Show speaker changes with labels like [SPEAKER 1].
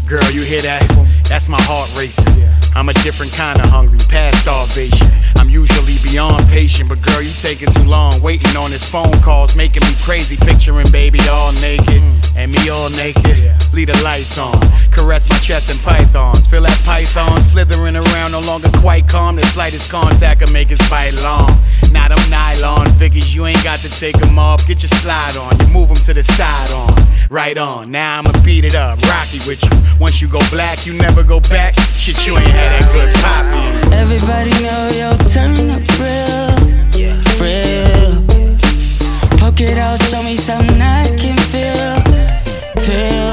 [SPEAKER 1] Girl, you hear that? That's my heart racing. I'm a different kind of hungry, past starvation. I'm usually beyond patient, but girl, you taking too long. Waiting on his phone calls, making me crazy. Picturing baby all naked, and me all naked. Leave the lights on, caress my chest and pythons. Feel that python slithering around, no longer quite calm. The slightest contact can make his bite long. Now them nylon figures, you ain't got to take them off. Get your slide on, you move them to the side on. Right on, now I'ma beat it up, rocky with you. Once you go black, you never go back. Shit, you ain't had that good poppin'.
[SPEAKER 2] Everybody know yo, turn up real, real. Poke it out, show me something I can feel.